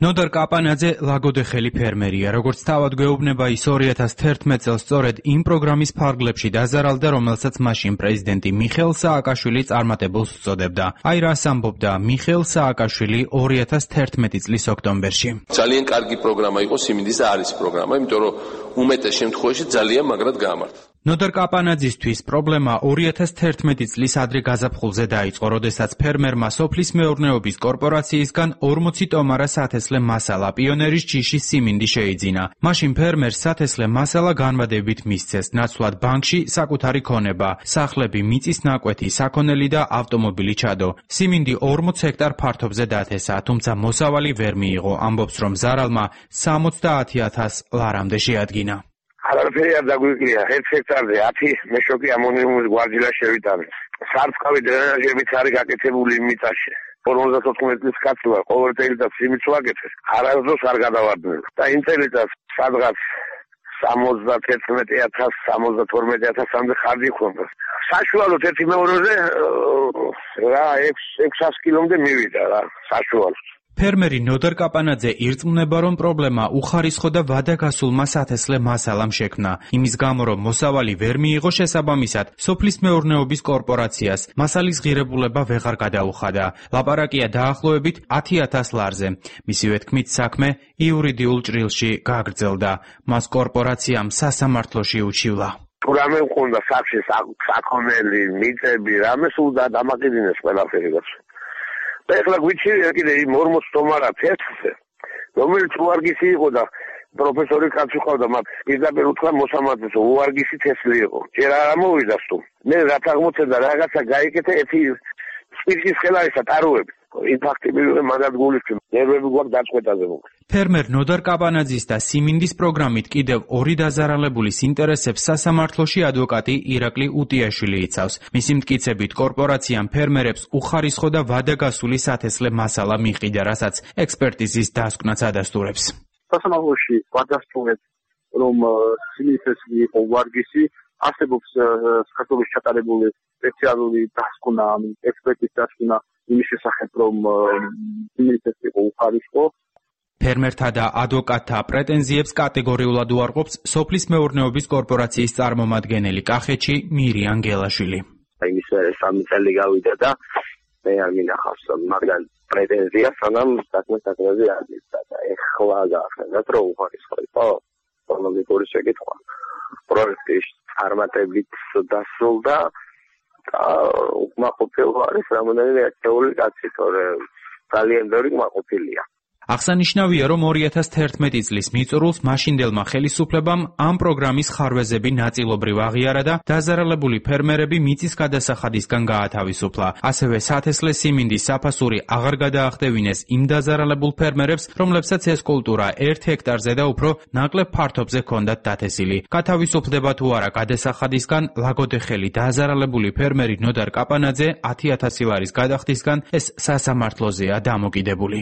ნოდარ კაპანაძე ლაგოდეხელი ფერმერია, როგორც თავად გვეუბნება ის 2011 წელს სწორედ იმ პროგრამის ფარგლებში დაზარალდა, რომელსაც მაშინ პრეზიდენტი მიხეილ სააკაშვილი წარმატებულს უწოდებდა. აი რას ამბობდა მიხეილ სააკაშვილი 2011 წლის ოქტომბერში. ძალიან კარგი პროგრამა იყო სიმინდის და არის პროგრამა, იმიტომ რომ უმეტეს შემთხვევაში ძალიან მაგრად გაამართა. ნოდარ კაპანაძისთვის პრობლემა 2011 წლის ადრე გაზაფხულზე დაიწყო, როდესაც ფერმერმა სოფლის მეურნეობის კორპორაციისგან 40 ტომარა სათესლე მასალა პიონერის ჯიშის სიმინდი შეიძინა. მაშინ ფერმერს სათესლე მასალა განმადებით მისცეს, ნაცვლად ბანკში საკუთარი ქონება, სახლები, მიწის ნაკვეთი, საქონელი და ავტომობილი ჩადო. სიმინდი 40 ჰექტარ ფართობზე დათესა, თუმცა მოსავალი ვერ მიიღო. ამბობს, რომ ზარალმა 70,000 ლარამდე შეადგინა. არაფერი არ დაგვიკლია, 1 ჰექტარზე 10 მეშოკი ამონიუმის გვარჯილა შევიტანეთ. სარწყავი დრენაჟებიც არის გაკეთებული მიწაში. 54 წლის კაცი ვარ, ყოველ წელიწადს სიმინდს ვაკეთებ, არასდროს არ გადავარდნილ. და იმ წელიწადს სადღაც 71,000, 72,000-მდე ხარჯი ჰქონდა. საშუალოდ ერთი მეორეზე რა 600 კილომდე მივიდა რა, საშუალოდ. ფერმერი ნოდარ კაპანაძე ირწმუნება, რომ პრობლემა უხარისხო და ვადაგასულმა სათესლე მასალამ შექმნა. იმის გამო, რომ მოსავალი ვერ მიიღო, შესაბამისად, სოფლის მეურნეობის კორპორაციას მასალის ღირებულება ვეღარ გადაუხადა. ლაპარაკია დაახლოებით 10,000 ლარზე. მისივე თქმით, საქმე იურიდიულ ჭრილში გაგრძელდა. მას კორპორაციამ სასამართლოში უჩივლა. თუ რამე მქონდა სახში საქონელი, მიწები, რამე სულ დამაკიდინეს ყველაფერი. და ეხლა გვიჩვენე კიდე იმ 40 ტომარა თესლზე, რომელიც უარგისი იყო და პროფესორი კაცი ყავდა, მათ პირდაპირ უთხრა მოსამართლეს, უარგისი თესლი იყო. ჯერ არ ამოვიდა თუ. მე რაც აღმოცენდა რაღაცა გაიკეთე, ერთი სპირტის ხელარისა ტაროები. იმ ფაქტი მივიღე მაგად გულისხმობ. ნერვები გვაქვს დაწყვეტაზე მოკლედ. ფერმერ ნოდარ კაპანაძის და სიმინდის პროგრამით კიდევ ორი დაზარალებულის ინტერესებს სასამართლოში ადვოკატი ირაკლი უტიაშვილი იცავს. მისი მტკიცებით, კორპორაციამ ფერმერებს უხარისხო და ვადაგასული სათესლე მასალა მიყიდა, რასაც ექსპერტიზის დასკვნაც ადასტურებს. სასამართლოში ვადასტურეთ, რომ სიმინდის თესლი იყო ვარგისი, არსებობს საქართველოს ჩატარებული სპეციალური დასკვნა, ექსპერტის დასკვნა იმის შესახებ, რომ სიმინდის თესლი იყო უხარისხო. ფერმერთა და ადვოკატთა პრეტენზიებს კატეგორიულად უარყოფს სოფლის მეურნეობის კორპორაციის წარმომადგენელი კახეთში მირიან გელაშვილი. იმის მერე 3 წელი გავიდა და მე არ მინახავს მაგან პრეტენზია, სანამ საქმეზე არ მისცა და ეხლა გახსენათ, რომ უხარისხო იყო ეკონომიკური შეკითხვა. პროექტის წარმატებით დასრულდა და უკმაყოფილო არის რამდენიმე ერთეული კაცი, თორემ ძალიან ბევრი უკმაყოფილია. აღსანიშნავია, რომ 2011 წლის მიწურულს მაშინდელმა ხელისუფლებამ ამ პროგრამის ხარვეზები ნაწილობრივ აღიარა და დაზარალებული ფერმერები მიწის გადასახადისგან გაათავისუფლა. ასევე სათესლე სიმინდის საფასური აღარ გადაახდევინეს იმ დაზარალებულ ფერმერებს, რომლებსაც ეს კულტურა 1 ჰექტარზე და უფრო ნაკლებ ფართობზე ჰქონდათ დათესილი. გათავისუფლდება თუ არა გადასახადისგან, ლაგოდეხელი დაზარალებული ფერმერი ნოდარ კაპანაძე 10,000 ლარის გადახდისგან ეს სასამართლოზეა დამოკიდებული.